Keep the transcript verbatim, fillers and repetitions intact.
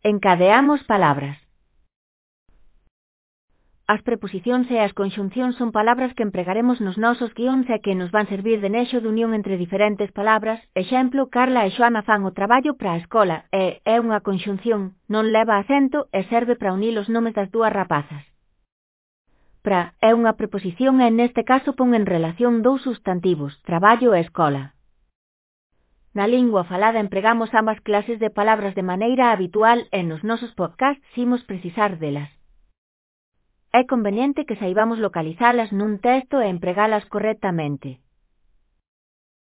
Encadeamos palabras. As preposicións e as conxuncións son palabras que empregaremos nos nosos guións e que nos van servir de nexo de unión entre diferentes palabras. Exemplo, Carla e Xoana fan o traballo para a escola e é unha conxunción, non leva acento e serve para unir os nomes das dúas rapazas. Para é unha preposición e neste caso pon en relación dous sustantivos, traballo e escola. Na lingua falada empregamos ambas clases de palabras de maneira habitual e nos nosos podcasts imos precisar delas. É conveniente que saibamos localizalas nun texto e empregalas correctamente.